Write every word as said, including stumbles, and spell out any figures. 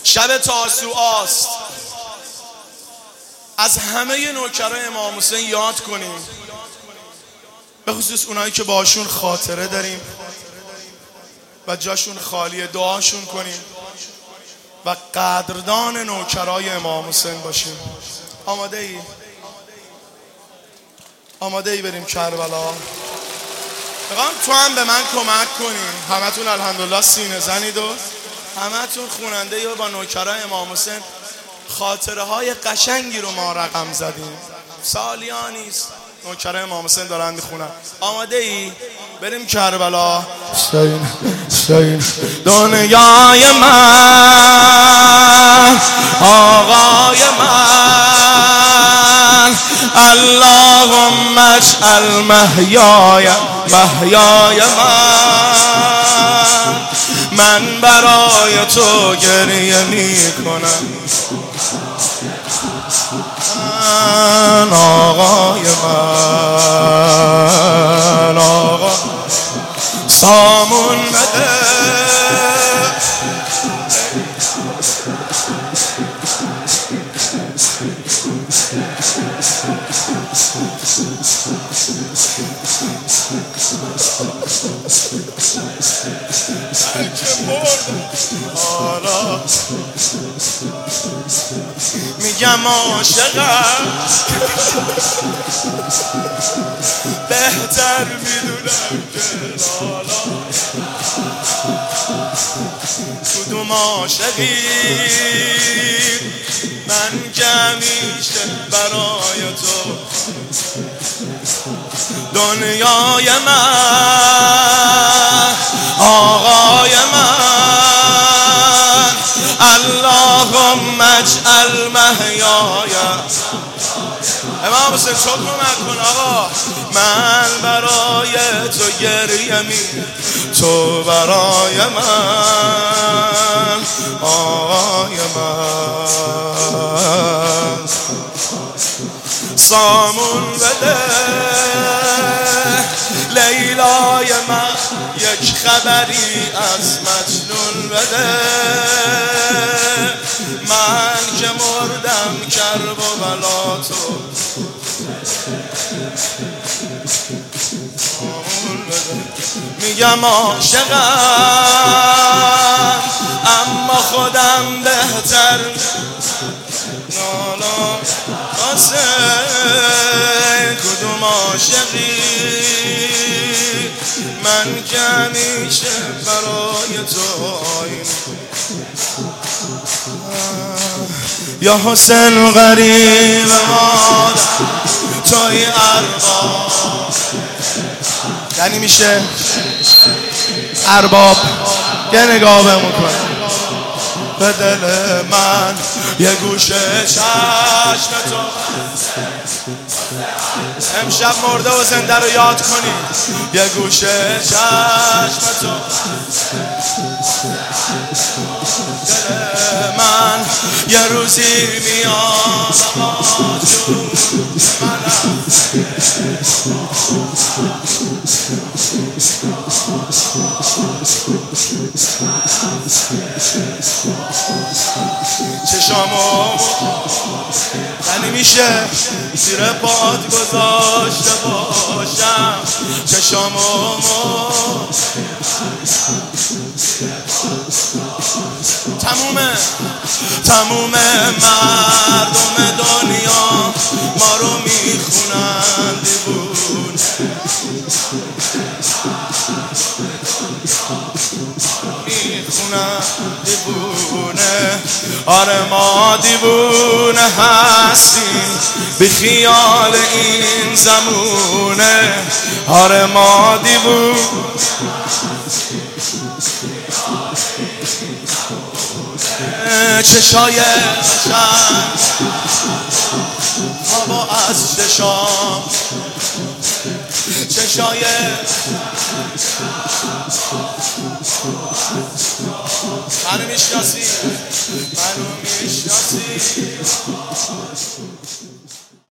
شب تاسوعاست. از همه نوکرای امام حسین یاد کنیم، به خصوص اونایی که باشون خاطره داریم و جاشون خالیه، دعاشون کنیم و قدردان نوکرای امام حسین باشیم. آماده ای؟ آماده ای بریم کربلا؟ میخوام تو هم به من کمک کنیم. همتون الحمدلله سینه زنید و همتون خوننده ای و با نوکرای امام حسین خاطره های قشنگی رو ما رقم زدیم. سالیا نیست، نوکرای امام حسین دارن میخونن. آماده ای؟ بریم کربلا. حسین حسین دنیای من، آقای من، اللهم اجعل محیای محیای من، من برای تو گریه میکنم، من آقای من، آقا سامون بده. حالا میگم عاشقم، بهتر میدونم که لالا کدوم عاشقی من که همیشه برای تو دنیای من، آقای من، اللهم اجعل محیای. امام حسین تو کمک کن آقا. من برای تو گریه می، تو برای من، آقای من، سامون بده. لیلای من یک خبری از مجنون بده، من که مردم کرب و بلا تو میگم عاشقم اما خودم بهتر نالا واسه کدوم عاشقی من که همیشه برای تو آین. یا حسین غریب مادر توی ارباب، یعنی میشه ارباب یه نگاه بمون کن به دل من، یه گوشه چشم تو امشب مرده و زنده رو یاد کنی، یه گوشه چشم تو دل من، یه روزی میام جون منم چشامو یعنی میشه زیر پاد گذاشته باشم، چشامو تمومه تموم مردم دنیا ما رو میخونن دیوونه، میخونن دیوونه. آره ما دیوونه هستیم بی خیال این زمونه، آره ما دیوونه چشای قشنگ هوا از چشام، چشای منو میشناسی منو میشناسی